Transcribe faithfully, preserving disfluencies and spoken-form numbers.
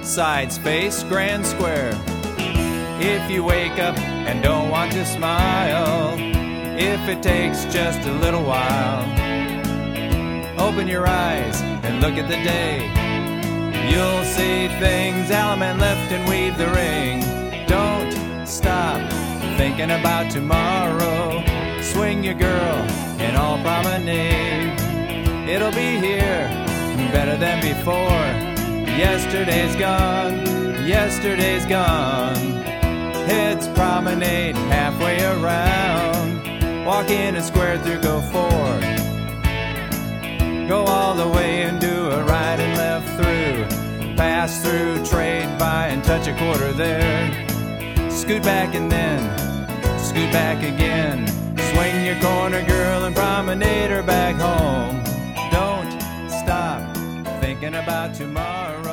sides face Grand Square. If you wake up and don't want to smile, if it takes just a little while, open your eyes and look at the day. You'll see things Alaman left and weave the ring. Don't stop thinking about tomorrow. Swing your girl in all promenade. It'll be here better than before. Yesterday's gone, yesterday's gone. Heads promenade halfway around. Walk in a square through go four. Go all the way and do a right and left through. Pass through, trade, buy and touch a quarter there. Scoot back and then scoot back again. Swing your corner girl and promenade her back home. Don't stop thinking about tomorrow.